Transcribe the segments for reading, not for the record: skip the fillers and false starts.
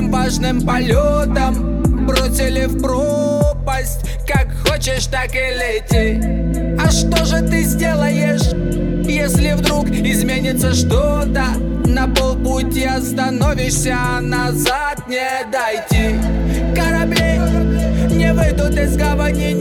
своим важным полетом бросили в пропасть. Как хочешь, так и лети. А что же ты сделаешь, если вдруг изменится что-то? На полпути остановишься, а назад не дойти. Корабли не выйдут из гавани,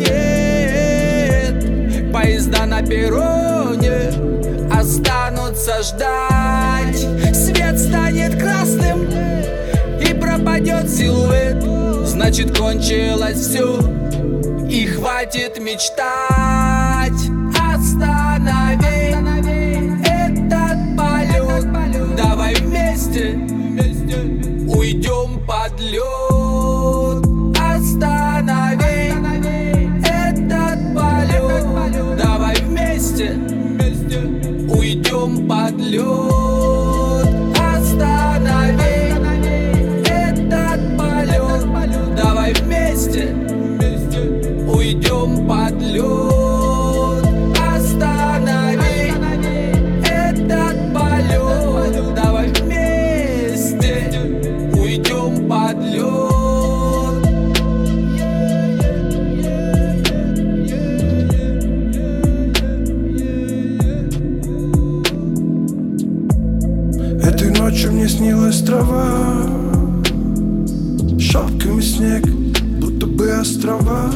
нет. Поезда на перроне останутся ждать. Свет станет красным и пропадет силуэт. Значит, кончилось все и хватит мечтать. Останови этот полет. Давай вместе уйдем под лед. Останови этот полет. Давай вместе уйдем под лед. Останови этот полет. Давай вместе уйдем под лед. Останови этот полет. Давай вместе уйдем под лед. Этой ночью мне снилась трава, шапками снег, будто бы острова.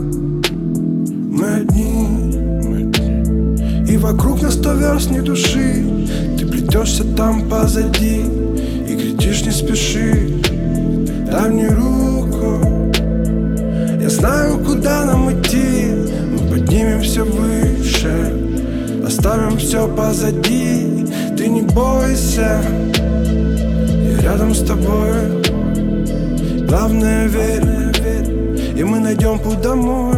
Мы одни, и вокруг нас 100 верст ни души. Ты плетешься там позади и кричишь: не спеши. Дай мне руку, я знаю, куда нам идти. Мы поднимемся выше, оставим все позади. Ты не бойся, я рядом с тобой. Главное, верь, и мы найдем путь домой.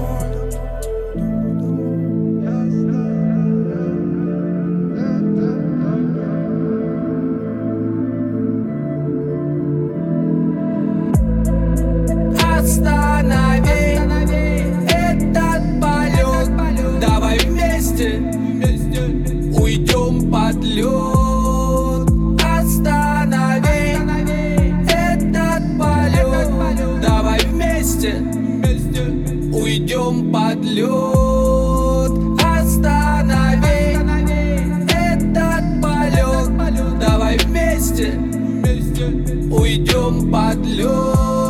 Останови этот полет. Давай вместе уйдем под лед. Останови этот полет. Давай вместе уйдем под лед. Останови этот полет. Давай вместе уйдем под лед.